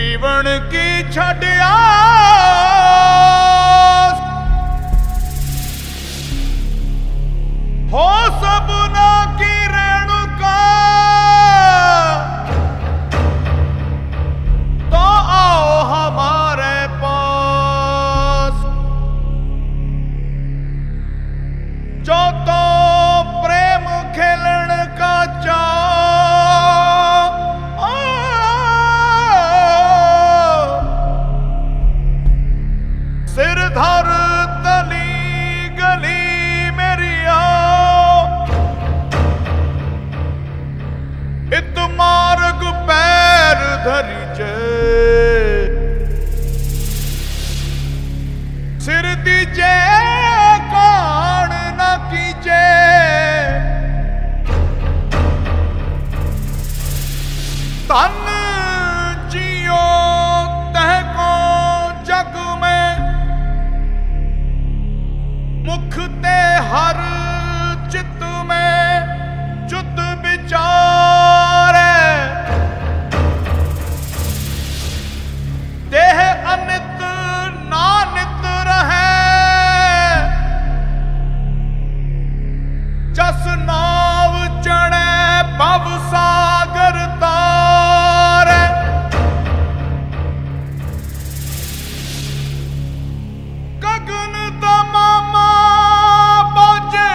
जीवन की छड़िया हो सबना की रेणुका तो आओ हमारे पास जो तो प्रेम खेलन का सिर धर तली गली मेरी इत मार्ग पैर धरी जे सिर दीजे कान न कीजे तन जियो तह को जग में मुख ते हर चित में जुत विचार देह अनित नानित रहे जस नाव चढ़े भव सागर तार गगन तमामा बाजे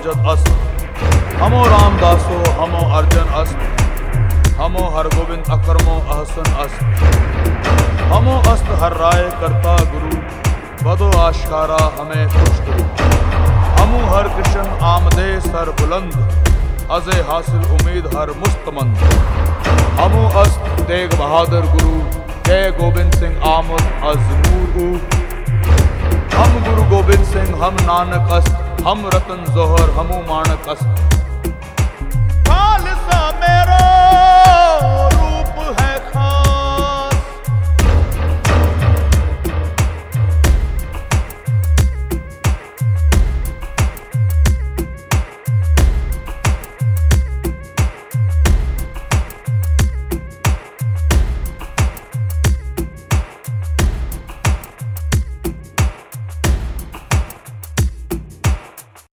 अमजद अस्त। हमो रामदासो हमो अर्जन अस्त। हमो हर गोविंद अकरमो अहसन अस्त। हमो अस्त हर राय करता गुरु, बदो आशकारा हमें खुश करो। हमू हर कृष्ण आमदे सर बुलंद, अजे हासिल उम्मीद हर मुस्तमंद। हमू अस्त तेग बहादुर गुरु, जय गोविंद सिंह आमद अजनूर। हम गुरु गोविंद सिंह हम नानक अस्त, हम रतन जोहर हमू मानक अस्त। खालसा मेरा